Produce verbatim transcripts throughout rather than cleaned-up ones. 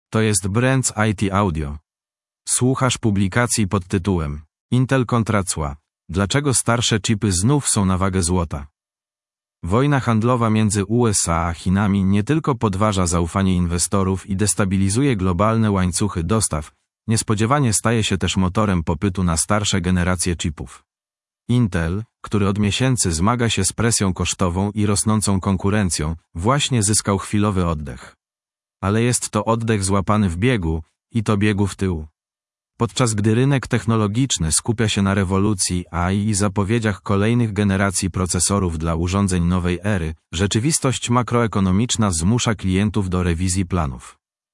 To jest Brands I T Audio. Słuchasz publikacji pod tytułem Intel kontra cła. Dlaczego starsze chipy znów są na wagę złota? Wojna handlowa między U S A a Chinami nie tylko podważa zaufanie inwestorów i destabilizuje globalne łańcuchy dostaw, niespodziewanie staje się też motorem popytu na starsze generacje chipów. Intel, który od miesięcy zmaga się z presją kosztową i rosnącą konkurencją, właśnie zyskał chwilowy oddech. Ale jest to oddech złapany w biegu, i to biegu w tył. Podczas gdy rynek technologiczny skupia się na rewolucji A I i zapowiedziach kolejnych generacji procesorów dla urządzeń nowej ery, rzeczywistość makroekonomiczna zmusza klientów do rewizji planów.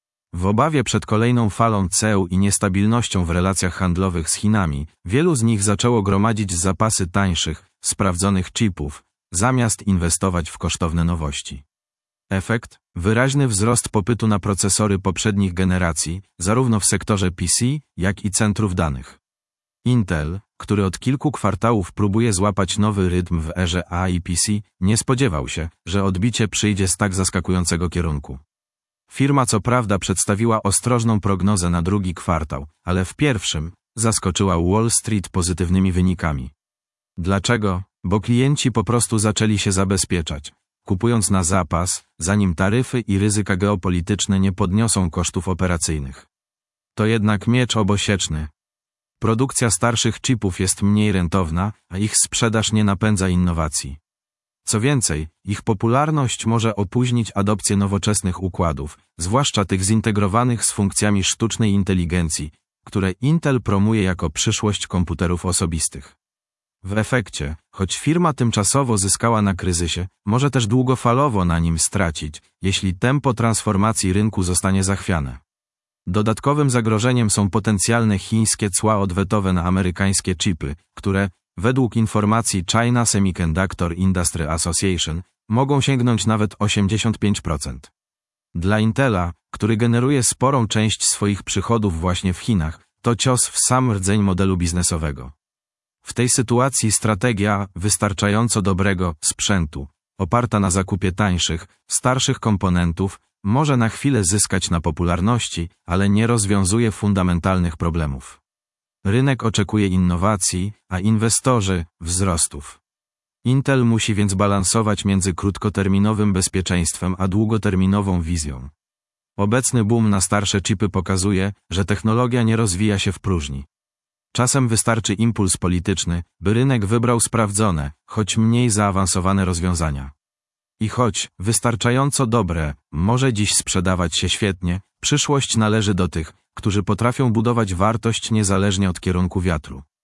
W obawie przed kolejną falą ceł i niestabilnością w relacjach handlowych z Chinami, wielu z nich zaczęło gromadzić zapasy tańszych, sprawdzonych chipów, zamiast inwestować w kosztowne nowości. Efekt? Wyraźny wzrost popytu na procesory poprzednich generacji, zarówno w sektorze P C, jak i centrów danych. Intel, który od kilku kwartałów próbuje złapać nowy rytm w erze A I P C, nie spodziewał się, że odbicie przyjdzie z tak zaskakującego kierunku. Firma co prawda przedstawiła ostrożną prognozę na drugi kwartał, ale w pierwszym zaskoczyła Wall Street pozytywnymi wynikami. Dlaczego? Bo klienci po prostu zaczęli się zabezpieczać, kupując na zapas, zanim taryfy i ryzyka geopolityczne nie podniosą kosztów operacyjnych. To jednak miecz obosieczny. Produkcja starszych chipów jest mniej rentowna, a ich sprzedaż nie napędza innowacji. Co więcej, ich popularność może opóźnić adopcję nowoczesnych układów, zwłaszcza tych zintegrowanych z funkcjami sztucznej inteligencji, które Intel promuje jako przyszłość komputerów osobistych. W efekcie, choć firma tymczasowo zyskała na kryzysie, może też długofalowo na nim stracić, jeśli tempo transformacji rynku zostanie zachwiane. Dodatkowym zagrożeniem są potencjalne chińskie cła odwetowe na amerykańskie chipy, które, według informacji China Semiconductor Industry Association, mogą sięgnąć nawet osiemdziesiąt pięć procent. Dla Intela, który generuje sporą część swoich przychodów właśnie w Chinach, to cios w sam rdzeń modelu biznesowego. W tej sytuacji strategia wystarczająco dobrego sprzętu, oparta na zakupie tańszych, starszych komponentów, może na chwilę zyskać na popularności, ale nie rozwiązuje fundamentalnych problemów. Rynek oczekuje innowacji, a inwestorzy wzrostów. Intel musi więc balansować między krótkoterminowym bezpieczeństwem a długoterminową wizją. Obecny boom na starsze chipy pokazuje, że technologia nie rozwija się w próżni. Czasem wystarczy impuls polityczny, by rynek wybrał sprawdzone, choć mniej zaawansowane rozwiązania. I choć wystarczająco dobre może dziś sprzedawać się świetnie, przyszłość należy do tych, którzy potrafią budować wartość niezależnie od kierunku wiatru.